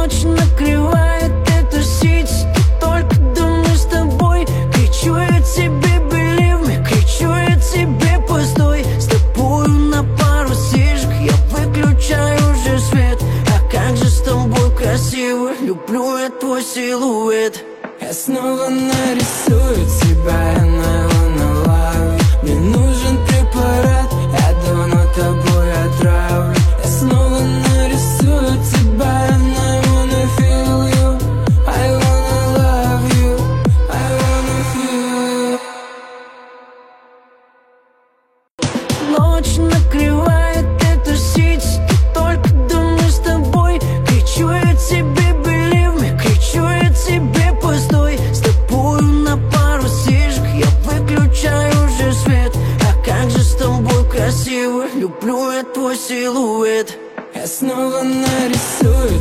ночь накрывает это сить. Ты только думай с тобой. Кричу я тебе, believe me, кричу я тебе, постой. С тобою на пару сишек, я выключаю уже свет. А как же с тобой красиво, люблю я твой силуэт. Я снова нарисую тебя на